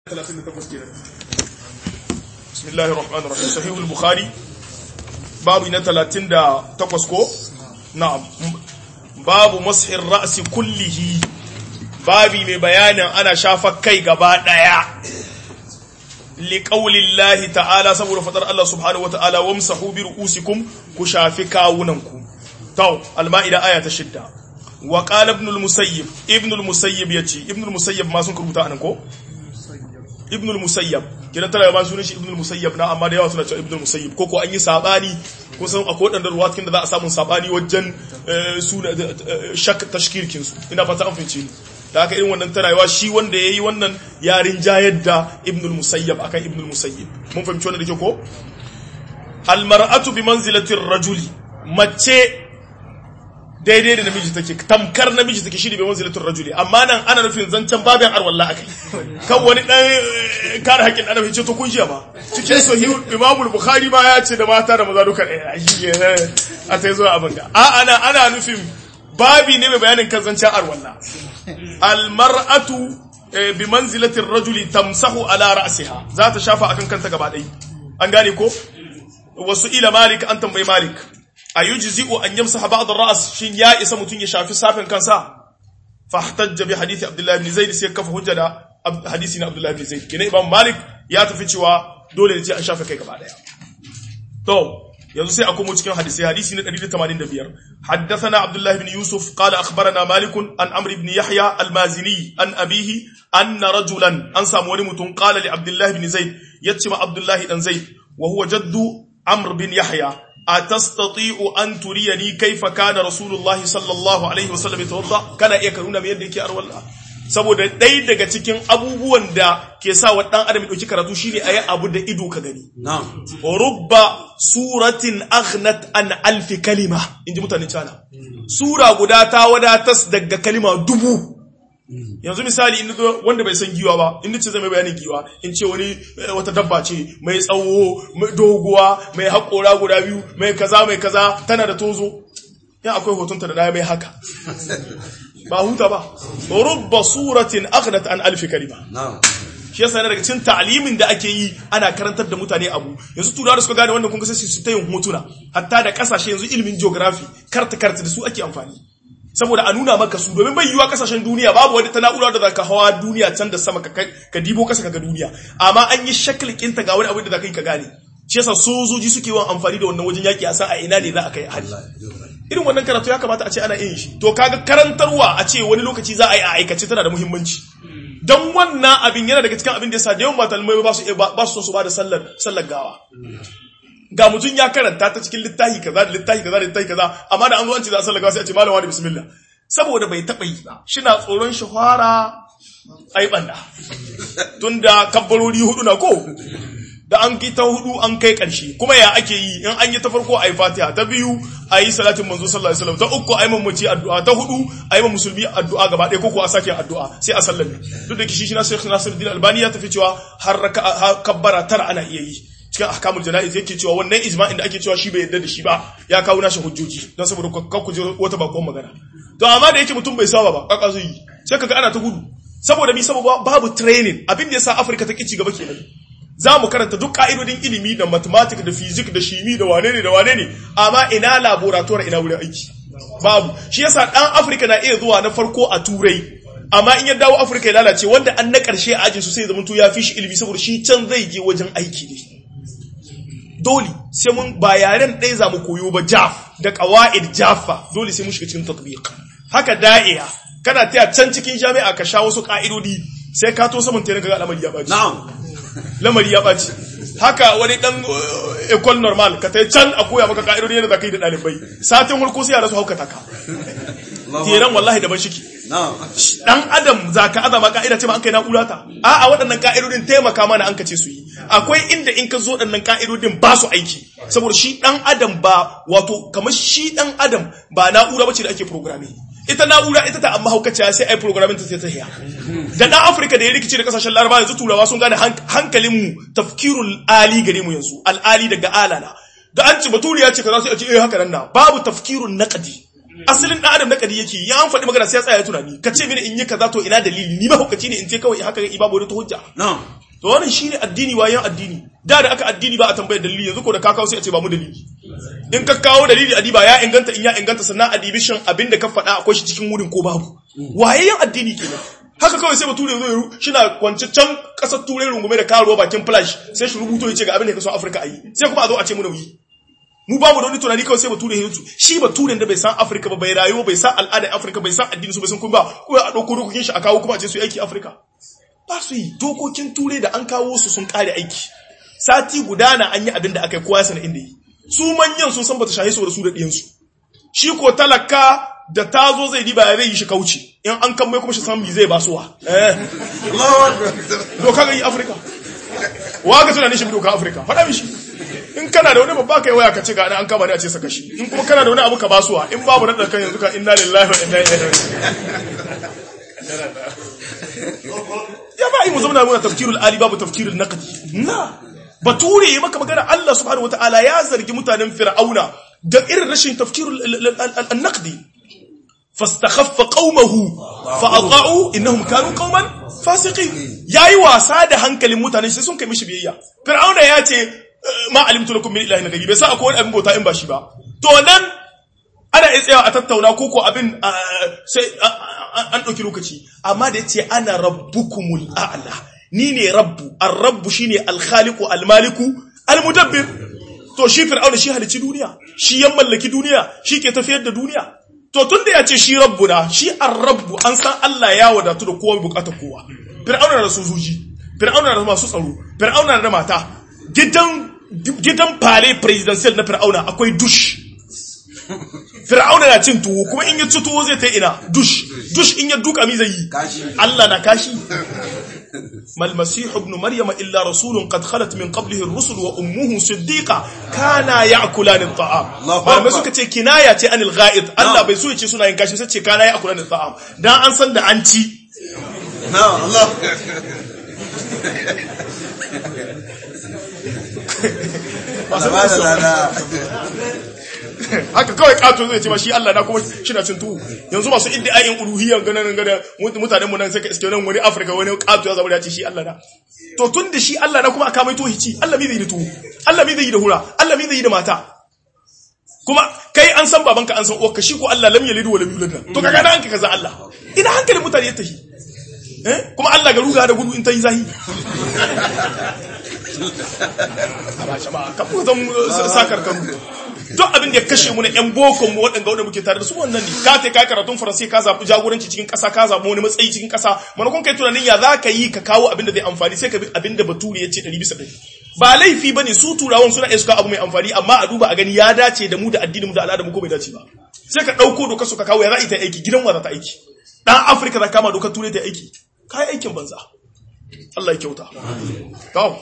38 kenan. Bismillahir Rahmanir Rahim. Sahihul Bukhari babu na 38 ko? Na'am. Babu mashir ra'si kullihi. Babi mai bayanin ana shafa kai gaba daya. Li qaulillahi ta'ala saboda fadar Allah subhanahu wata'ala wamsahu bi ru'usikum ku shafi kawunanku. Taw al-Ma'ida aya ta 6. Wa qala ibn al-Musayyib yace ibn al-Musayyib ma sun rubuta anan ko? Ibn al-Musayyab kidan tara ba sunan shi Ibn al-Musayyab na amma da yawa suna cewa Ibn al-Musayyib koko an yi sabani ko san akwai wadannan ruwatun da za a samu sabani wajen suna shak tashkirkin su ina fata an fice ni da haka irin wannan tarawa shi wanda yayi wannan yarin jayar da Ibn al-Musayyab akan Ibn al-Musayyib mun fahimci wannan dake ko al-mar'atu bi manzilati ar-rajuli mace daidai da namiji take tamkar namiji take shiri bai manzilatul rajuli amma nan ana nufin zancen babin arwalla akai kan wani dan kare haƙin annabi ce to kun jiya ba cikin sahih Imam Bukhari ma ya ce da mata da maza duka a tai zuwa abin ga ana nufin babi ne mai bayanin kan zancen arwalla al mar'atu bi manzilatir rajuli tamsahu ala ra'siha za ta shafa akan kanta gaba dai an gane ko wasu ila malik an tambayi malik ayujzi'u an yamsaha ba'd ar-ra's shin ya isa mutun ya shafi safin kansa fahtajja bi hadisi Abdullah ibn Zaid sai kafa hujja da hadisi na Abdullah ibn Zaid kina Imam Malik ya tafi cewa dole ne ce an shafe kai gaba daya to yanzu sai a komo cikin hadisi na 185 haddathana Abdullah ibn Yusuf qala akhbarana Malik an Amr ibn Yahya al-Mazini an abihi anna rajulan an samu wani mutum qala li Abdullah ibn Zaid yace ma Abdullah dan Zaid wa huwa jaddu Amr bin Yahya atastati'u an turiyani kaifa kana rasulullahi sallallahu alaihi wasallam yatawadda kana iya karuna me yadda yake arwalla saboda dai daga cikin abubuwan da ke sa wa dan adam dauki karatu shine ayi abu da ido ka gani na'am rubba suratin aghnat an alf kalima inji mutanen cana sura guda ta wadatas daga kalima 1000 yanzu misali in wanda bai san giwa ba in ce zai mai bayanin giwa in ce wani wata dabba ce mai tsawo mai doguwa mai haƙora guda biyu mai kaza tana da tozo ya akwai hotonta da daya mai haka ba huta ba rubba suratin aghnat an alf kalima shi yasa daga cikin ta'limin da ake yi ana karantar da mutane abu yanzu turawa da suka gane wannan kun ga sai su ta yin hotuna hatta da kasashe yanzu ilimin geography karta da su ake amfani saboda a nuna maka su domin bai yiwa kasashen duniya babu wani ta na'ura da zaka hawa duniya can da sama ka dibo kasa kaga duniya amma an yi shakalkin ta ga wani abin da zaka yi ka gane shi yasa sojoji suke yawan amfani da wannan wajen yaki a san a ina ne za a kai hali irin wannan karatu ya kamata a ce ana yin shi to kaga karantarwa a ce wani lokaci za a yi a aikace tana da muhimmanci dan wannan abin yana daga cikin abin da yasa da yawan matalmai ba su so su ba da sallar gawa ga mutum ya karanta ta cikin littafi kaza amma da an zo an ce za a sallaka sai a ce malam wani bismillah saboda bai taba yi ba shina tsoron shi fara ai banda tunda kabbarori hudu na ko da an ki ta hudu an kai karshe kuma ya ake yi in an yi ta farko ai fatiha ta biyu ai salatin manzo sallallahu alaihi wasallam ta uku ai mamaci addu'a ta hudu ai musulmi addu'a gaba ɗaya ko a sake addu'a sai a sallame duk da kishi na Sheikh Nasiruddin Albani ya tafi cewa har kabbara tara ana iya yi cikin ahkamul janaiz yake cewa wannan ijma'in da ake cewa shi bai yarda da shi ba ya kawo nashi hujjoji don saboda kakku je wata bakon magana to amma da yake mutum bai saba ba kaka zai yi sai kaga ana ta gudu saboda babu training abin da yasa Africa ta kici gaba kenan zamu karanta duk ka'idodin ilimi da mathematics da physics da shimi da wane ne amma ina laboratory ina wurin aiki babu shi yasa dan Africa na iya zuwa na farko a turai amma in ya dawo Africa ya lalace wanda an na karshe a ajin su sai zaman to ya fi shi ilimi saboda shi can zai je wajen aiki ne dole sai mun ba yaren ɗaya za mu koyo ba jaf da qawaid jaffa dole sai mun shiga cikin tatbiq haka da'iya kana taya can cikin jami'a ka sha wasu ka'idodi sai ka to saman tare ga lamari ya baci na'am lamari ya baci haka wani dan école normal ka tai can a koya maka ka'idodi yadda zakai da dalibai satin hulku sai ya rasu haukata ka tiran wallahi da ban shiki dan adam zaka azama ka'ida ce ba an kai na'ura ta a'a waɗannan ka'idodin taimaka mana an kace su yi akwai inda in ka zo ɗannan ka'idodin ba su aiki saboda shi dan adam ba wato kamar shi dan adam ba na'ura bace da ake programming ita na'ura ita ta amma haukaciya sai ai programming ta ta hiya da dan Africa da ya rikice da kasashen Laraba yanzu turawa sun gane hankalin mu tafkirul ali gare mu yanzu al ali daga alana da an ci baturiya ce kaza sai a ce haka nan na babu tafkirun naqdi asalin dan adam na kadi yake ya an faɗi magana sai ya tsaya tunani ka ce mini in yi kaza to ina dalili ni ba hukaci ne in ce kawai haka ga babu wata hujja to wannan shine addini wayan addini da aka addini ba a tambayar dalili yanzu ko da ka kawo sai a ce ba mu dalili in ka kawo dalili adiba ya inganta in ya inganta sannan adibishin abinda ka faɗa akwai shi cikin wurin ko babu wayayen addini kenan haka kawai sai bature zo shina kwance can kasar turai rungume da karuwa bakin flash sai shi rubuto ya ce ga abin da ka so Afirka ayi sai kuma a zo a ce mu nauyi mu babu da wani tunani kawai sai bature ya yutu shi baturen da bai san Afirka ba bai rayuwa bai san al'adar Afirka bai san addini su bai san kuma ba ko a dauko dokokin shi a kawo kuma a ce su aiki Afirka ba su yi dokokin turai da an kawo su sun kare aiki sati gudana an yi abin da aka yi kowa ya sana inda yi su manyan sun san bata shahi su da su da diyansu shi ko talaka da tazo zai diba ya zai yi shi kauce in an kan mai kuma shi san mi zai basuwa doka ga yi Afirka wa ga tunanin shi doka Afirka faɗa mishi in kana da wani babba kai waya ka ce ga an kama ne a ce saka shi in kuma kana da wani abu ka basuwa in babu da kan yanzu ka inna lillahi wa inna ilaihi ya ba yi mu zama muna tafkirul ali babu tafkirul naqdi na bature ya maka magana Allah subhanahu wataala ya zargi mutanen fir'auna da irin rashin tafkirul naqdi fastakhaffa qaumahu fa ata'u innahum kanu qauman fasiqin yayi wasa da hankalin mutane sai sun kai mishi biyayya fir'auna ya ce ma alimtu lakum min ilahin ghayri bai sa akwai wani abin bauta in ba shi ba to nan ana iya tsaya a tattauna koko abin sai an dauki lokaci amma da yace ana rabbukumul a'la ni ne rabbu ar-rabbu shine al-khaliqu al-maliku al-mudabbir to shi fir'auna shi halici duniya shi ya mallaki duniya shi ke tafiyar da duniya to tunda yace shi rabbuna shi ar-rabbu an san Allah ya wadatu da kowa bukatar kowa fir'auna da sojoji fir'auna da masu tsaro fir'auna da mata gidan pale presidential na fir'auna akwai dush fir'auna na cin tuwo kuma in ya ci tuwo zai ta ina dush in ya duka mi zai yi Allah na kashi mal masih ibn maryam illa rasulun qad khalat min qablihi ar-rusul wa ummuhu siddiqa kana ya'kulani at-ta'am ba suka ce kinaya ce anil ghaid Allah bai so ya ce suna yin kashi sai ce kana ya'kulani at-ta'am dan an san da an ci Allah haka kawai kato zai ce ma shi Allah na kuma shi na cin tuwo yanzu masu iddiayin uluhiyyan ganin mutanen mu nan sai ka iske nan wani Africa wani kato ya zama ya ce shi Allah na to tun da shi Allah na kuma aka mai tohici Allah mi zai yi da tuwo Allah mi zai yi da hura Allah mi zai yi da mata kuma kai an san babanka an san uwarka shi ko Allah lam yalid wa lam yulad to kaga nan kaza Allah ina hankalin mutane ya tahi kuma Allah ga ruga da gudu in ta yi zahi ba shama ka mu zan sakar kanu duk abin da ya kashe mu na ƴan bokon mu waɗanda wanda muke tare da su wannan ne ka tai kai karatun faransa ka zabi jagoranci cikin ƙasa ka zabi wani matsayi cikin ƙasa manakon kai tunanin ya zaka yi ka kawo abin da zai amfani sai ka bi abin da bature ya ce 100% ba laifi bane su turawan suna iska abu mai amfani amma a duba a gani ya dace da mu da addinin mu da al'adar mu ko bai dace ba sai ka dauko dokar su ka kawo ya za ta aiki gidan wa za ta aiki dan Afirka za kama dokar turai ta aiki kai aikin banza Allah ya kyauta to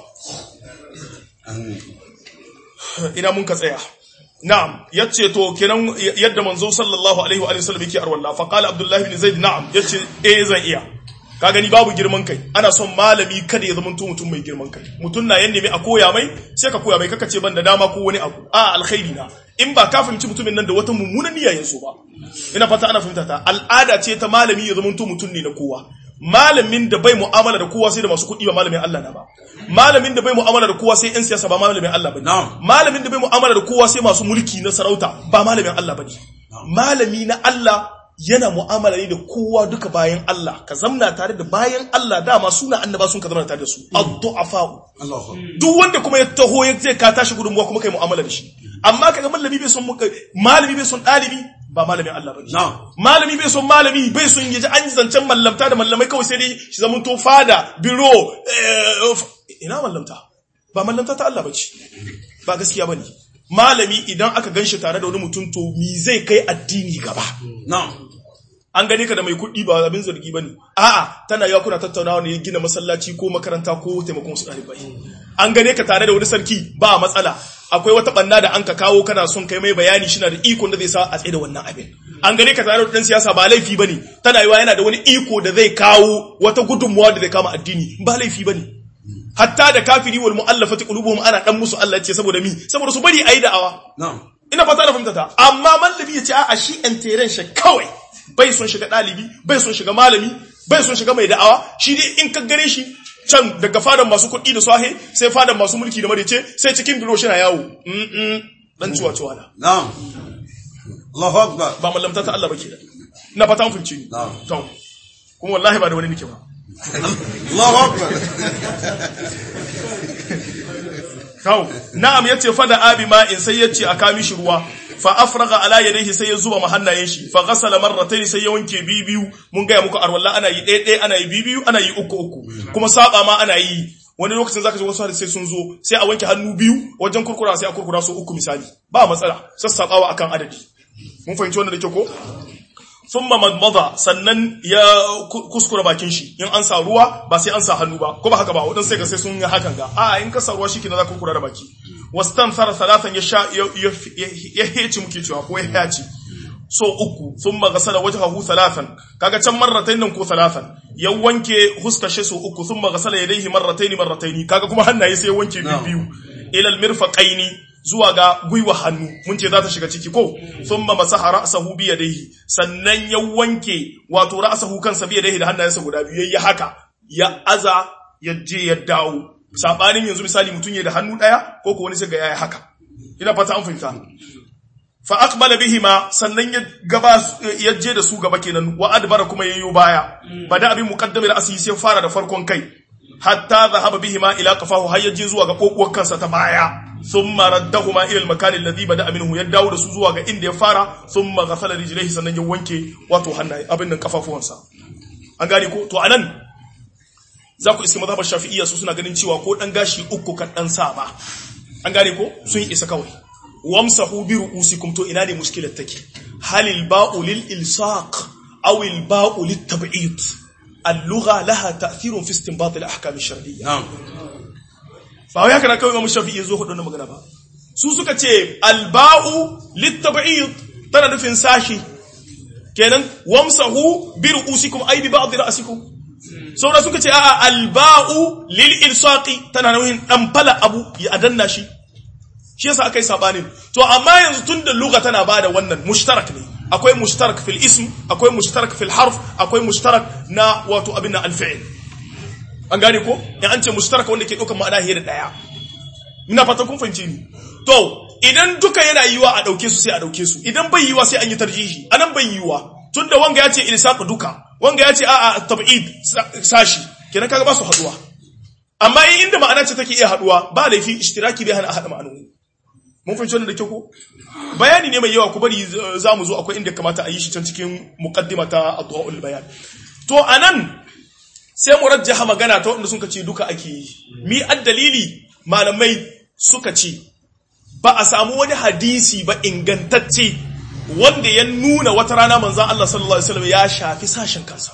ina mun ka tsaya na'am yace to kenan yadda manzo sallallahu alaihi wa sallam yake arwalla fa qala abdullah ibn zaid na'am yace zan iya ka gani babu girman kai ana son malami kada ya zama mutum mai girman kai mutun na yanne mai a koya mai sai ka koya mai kaka ce ban da dama ko wani abu alkhairi na in ba ka fahimci mutumin nan da wata mummunan niyya yanso ba ina fata ana fahimta ta al'ada ce ta malami ya zama mutum ne na kowa malamin da bai mu'amala da kowa sai da masu kuɗi ba malamin Allah na ba malamin da bai mu'amala da kowa sai ƴan siyasa ba malamin Allah bane malamin da bai mu'amala da kowa sai masu mulki na sarauta ba malamin Allah bane malami na Allah yana mu'amala ne da kowa duka bayan Allah ka zamna tare da bayan Allah dama suna annaba sun ka zamna tare da su ad-du'afa duk wanda kuma ya taho ya ce ka tashi gudunmuwa kuma kai mu'amala da shi amma kaga malami bai son malami bai son dalibi ba malamin Allah bane malami bai son malami bai son yaji an zancen mallamta da mallamai kawai sai dai shi zaman to fada biro ina mallamta ba mallamta ta Allah bace ba gaskiya bane malami idan aka ganshi tare da wani mutum to mi zai kai addini gaba an gane ka da mai kuɗi ba abin zargi bane a'a tana yawa kuna tattaunawa ne gina masallaci ko makaranta ko taimakon su ɗalibai an gane ka tare da wani sarki ba matsala akwai wata banna da an ka kawo kana son kai mai bayani shi na da iko da zai sa a tsaye da wannan abin an gane ka tare da dan siyasa ba laifi bane tana yawa yana da wani iko da zai kawo wata gudunmuwa da zai kama addini ba laifi bane hatta da kafiri wal mu'allafati qulubuhum ana dan musu Allah ce saboda mi saboda su bari ayi da'awa ina fata da fahimta ta amma mallami ya ce a shi enteren shi kawai bai son shiga dalibi bai son shiga malami bai son shiga mai da'awa shi dai in ka gare shi can daga fadan masu kuɗi da swahe sai fadan masu mulki da marice sai cikin biro shi na yawo dan ciwa na na'am Allahu akbar ba mallamta ta Allah ba kenan ina fata mun fahimci ni to kuma wallahi ba da wani nake ba Allahu akbar kawo na'am yace fa da abi ma in sai yace a kami shi ruwa fa afraga ala yadayhi sai ya zuba mahannayen shi fa ghasala marratayn sai ya wanke bibiyu mun ga muku arwalla ana yi ɗaya ana yi bibiyu ana yi uku kuma saba ma ana yi wani lokacin zaka ji wasu hadisi sai sun zo sai a wanke hannu biyu wajen kurkura sai a kurkura su uku misali ba matsala sassabawa akan adadi mun fahimci wannan da ke ko thumma madmada sannan ya kuskura bakin shi in an sa ruwa ba sai an sa hannu ba ko ba haka ba wadan sai ga sai sun yi hakan ga a in ka sa ruwa shikenan za ka kurkura da baki wastanthara salatan ya heci muke cewa ko ya haci so uku thumma ghasala wajhahu salatan kaga can marratayn nan ko salatan ya wanke huskar shi so uku thumma ghasala yadayhi marratayn kaga kuma hannaye sai ya wanke biyu ila almirfaqaini zuwa ga gwiwa hannu mun ce za ta shiga ciki ko thumma masaha ra'sahu bi yadayhi sannan ya wanke wato ra'sahu kansa bi yadayhi da hannayensa guda biyu yayi haka ya aza ya je ya dawo sabanin yanzu misali mutun ya da hannu daya ko ko wani sai ga yayi haka ina fata an fahimta fa aqbala bihima sannan ya je da su gaba kenan wa adbara kuma yayyo baya bada abin muqaddamil asli sai fara da farkon kai hatta dhahaba bihima ila qafahu hayyaje zuwa ga kokuwar kansa ta baya thumma raddahuma ila al-makan alladhi bada minhu ya dawo da su zuwa ga inda ya fara thumma ghasala rijlaihi sannan ya wanke wato hannaye abin nan kafafuwansa an gane ko to anan za ku iske mazhabar shafi'iyya su suna ganin cewa ko dan gashi uku kan dan sa ba an gane ko sun isa kawai wamsahu bi ru'usikum to ina ne mushkilar take halil ba'u lil ilsaq aw al ba'u lit tab'id اللغة لها تأثير في استنباط الأحكام الشرعية نعم فهو يكنا كوي إمام الشافعي يزوه دون مغنى با سوسوكا تي الباء للتبعيض تنا نفين ساشي كينن وامسه برؤوسكم أي ببعض رأسكم سورة سوكا تي الباء للإلصاق تنا نوين أمبلا أبو يأدنى شي shi yasa akai sabanin to amma yanzu tunda lugha tana bada wannan mushtarak ne akwai mushtarak fil ism akwai mushtarak fil harf akwai mushtarak na wato abin na al-fi'l an gane ko in an ce mushtarak wanda ke daukar ma'ana hiyar daya ina fata kun fahimce ni to idan duka yana yiwa a dauke su sai a dauke su idan bai yiwa sai an yi tarjihi anan bai yiwa tunda wanga yace ilsaq duka wanga yace a'a tab'id sashi kenan kaga ba su haduwa amma inda ma'ana ce take iya haduwa ba laifi ishtiraki bai hana hada ma'anoni mun fahimci wannan da kyau ko bayani ne mai yawa ku bari zamu zo akwai inda kamata a yi shi can cikin muqaddima ta adwaul bayan to anan sai mu rajjaha magana ta wanda suka ce duka ake yi mi addalili malamai suka ce ba a samu wani hadisi ba ingantacce wanda ya nuna wata rana manzon Allah sallallahu alaihi wasallam ya shafi sashin kansa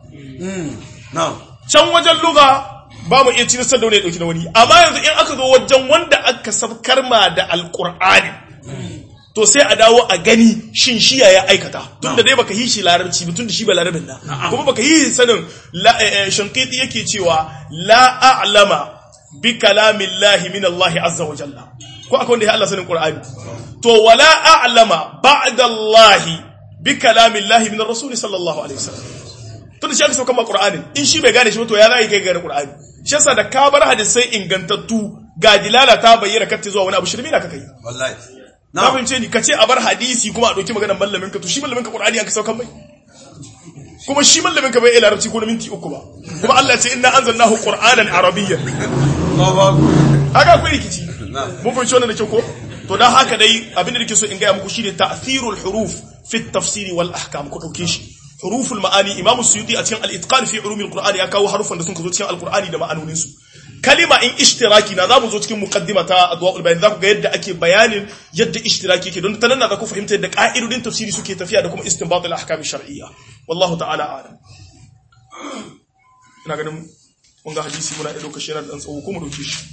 na'am can wajen lugha ba mu iya cinisar da wani ya ɗauki na wani amma yanzu in aka zo wajen wanda aka sabkar ma da alƙur'ani to sai a dawo a gani shin shi ya aikata tun da dai baka yi shi larabci tun da shi ba larabin na kuma baka yi sanin shankiti yake cewa la a'lama bi kalamillahi min Allah azza wa jalla ko akwai wanda ya Allah sanin qur'ani to wala a'lama ba'da Allah bi kalamillahi min ar-rasul sallallahu alaihi wasallam tun da shi aka sauka ma qur'ani in shi bai gane shi ba to ya zai kai gane qur'ani shi yasa da ka bar hadisai ingantattu ga dilala ta bayyana kace zuwa wani abu shirme na kakai wallahi na fahimce ni kace a bar hadisi kuma a dauki maganar mallamin ka to shi mallamin ka qur'ani aka saukan mai kuma shi mallamin ka bai ila larabci ko na minti uku ba kuma Allah ya ce inna anzalnahu qur'anan arabiyyan haka akwai rikici mun fahimci wannan da ke ko to dan haka dai abin da nake so in ga muku shine ta'thirul huruf fi at-tafsir wal ahkam ku dauke shi huruful ma'ani imam suyuti a cikin al-itqan fi ulumil qur'ani ya kawo harufan da sun zo cikin al-qur'ani da ma'anonin su kalima in ishtiraki na zamu zo cikin muqaddima ta adwaul bayan zaku ga yadda ake bayanin yadda ishtiraki yake don tanan za ku fahimta yadda ka'idodin tafsiri suke tafiya da kuma istinbat al-ahkam ash-shar'iyya wallahu ta'ala a'lam ina ganin kun ga hadisi muna da lokaci yana da tsawo kuma dauke shi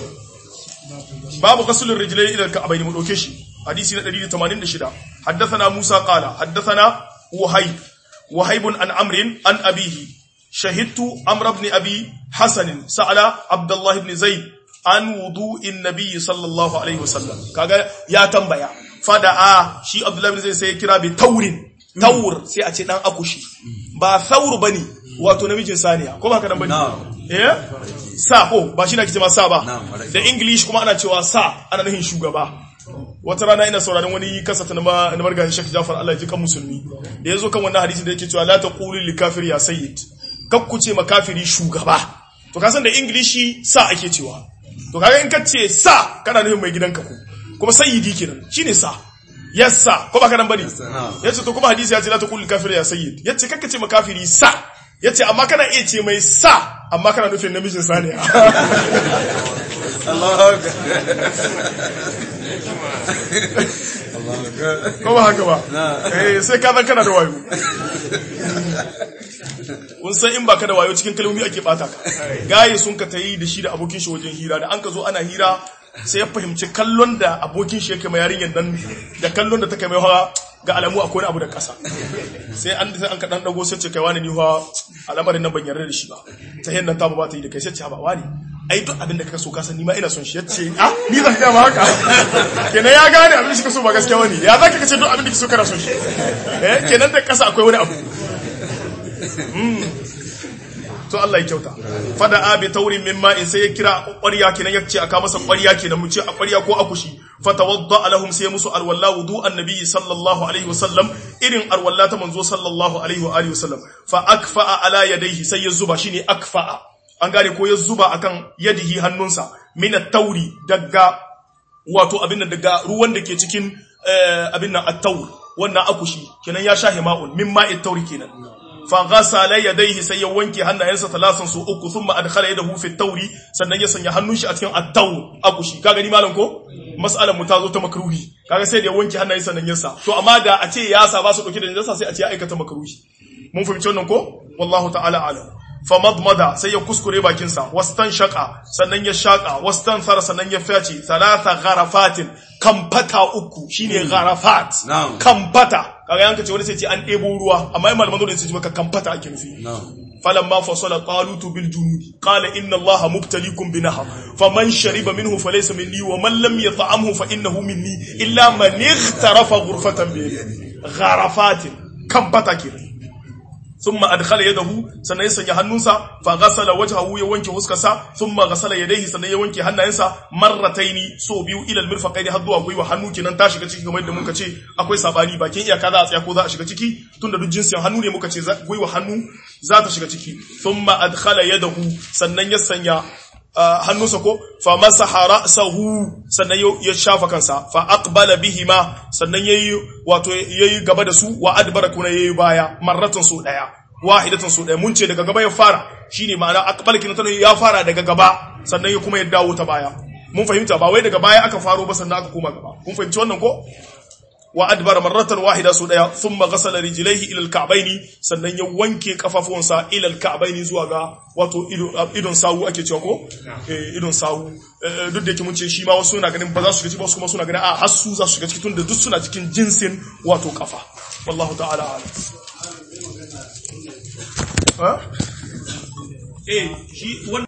babu ghaslur rijlayn ila al-ka'bayn mu dauke shi hadisi na 186 haddathana musa qala haddathana وهيب عن عمرو عن أبيه شهدت عمرو بن أبي حسن سأل عبد الله بن زيد عن وضوء النبي صلى الله عليه وسلم كاغا يا تنبيا fada'a shi Abdullahi bin Zaid sai ya kira bi taurin taur sai a ce dan akushi ba sauru bane wato namijin saniya ko ba ka dan bane sa ko ba shi na kice ma sa ba da English kuma ana cewa sa ana nufin shugaba. Wata rana ina sauraron wani kasata na margan Sheikh Jafar Allah ya ji kan musulmi da yazo kan wannan hadisi da yake cewa la taqulu lil kafir ya sayyid kakku ce makafiri shugaba to ka san da English sa ake cewa to kaga in kace sa kana nufin mai gidanka ko kuma sayyidi kenan shine sa yassa ko ba ka dan bane yace to kuma hadisi ya ce la taqulu lil kafir ya sayyid yace kakka ce makafiri sa yace amma kana iya ce mai sa amma kana nufin namijin saniya Allahu ko ba haka ba sai ka zan kana da wayo kun san in baka da wayo cikin kalmomi ake bata ka gaye sun ka tayi da shi da abokin shi wajen hira da an ka zo ana hira sai ya fahimci kallon da abokin shi yake mai yarinyar nan da kallon da take mai hawa ga alamu akwai abu da kasa sai an ka dan dago sai ce kai wani ni fa al'amarin nan ban yarda da shi ba ta yannan ta ba ta yi da kai sai ce ba wani ai duk abin da kaka so ka san ni ma ina son shi yace ni zan ga ma haka kenan ya gane abin shi ka so ba gaskiya bane ya zaka kace duk abin da kake so kana son shi kenan da kasa akwai wani abu to Allah ya kyauta fada abi taurin mimma in sai ya kira ƙwarya kenan yace aka masa ƙwarya kenan mu ce a ƙwarya ko akushi fatawadda lahum sai musu alwalla wudu annabi sallallahu alaihi wasallam irin alwalla ta manzo sallallahu alaihi wa alihi wasallam fa akfa ala yadayhi sai ya zuba shine akfa an gane ko ya zuba akan yadihi hannunsa min at-tauri daga wato abin nan daga ruwan da ke cikin abin nan at-taur wannan akushi kenan ya shahi ma'un min ma'i at-tauri kenan fa ghasala yadayhi sai ya wanke hannayensa talasan su uku thumma adkhala yadahu fi at-tauri sannan ya sanya hannun shi a cikin at-taur akushi kaga ni malam ko mas'alar mu ta zo ta makruhi kaga sai da ya wanke hannayensa nan yasa to amma da a ce ya sa ba su dauke da najasa sai a ce ya aikata makruhi mun fahimci wannan ko wallahu ta'ala alam famadmada sai ya kuskure bakinsa wastan shaqa sannan ya shaqa wastan thara sannan ya faci thalatha gharafatin kamfata uku shine gharafat kamfata kaga yanka ce wani sai ce an debo ruwa amma ai malaman dole sai ce maka kamfata ake nufi falamma fasala talut bil junudi qala inna allaha mubtaliikum binahar faman shariba minhu falaysa minni wa man lam yat'amhu fa innahu minni illa man ightarafa ghurfatan bi gharafatin kamfata kenan ثم أدخل يده سنة يسني هنوسا فغسل وجهه يوانك وسكسا ثم غسل يديه سنة يوانك هنوسا مرتين سوبيو إلى المرفقين هدوا أقوي وحنوك ننتاشي كتشكي كما يدى منكتشي أقوي ساباني باكين يا كذا أسيقو ذا أشكتشكي تند دو جنسي هنوني منكتشي أقوي وحنو ذات أشكتشكي ثم أدخل يده سنة يسني hannunsa ko fa masaha ra'sahu sannan ya shafa kansa fa aqbala bihima sannan yayi wato yayi gaba da su wa adbara kuna yayi baya marratan su daya wahidatan su daya mun ce daga gaba ya fara shine ma'ana aqbala kinatan ya fara daga gaba sannan ya kuma ya dawo ta baya mun fahimta ba wai daga baya aka faro ba sannan aka koma gaba kun fahimci wannan ko wa adbara marratan wahida su daya thumma ghasala rijlaihi ila alka'baini sannan ya wanke kafafunsa ila alka'baini zuwa ga wato idon sawu ake cewa ko idon sawu duk da yake mun ce shi ma wasu suna ganin ba za su shiga ciki ba wasu kuma suna ganin a har su za su shiga ciki tunda duk suna cikin jinsin wato kafa wallahu ta'ala alam shi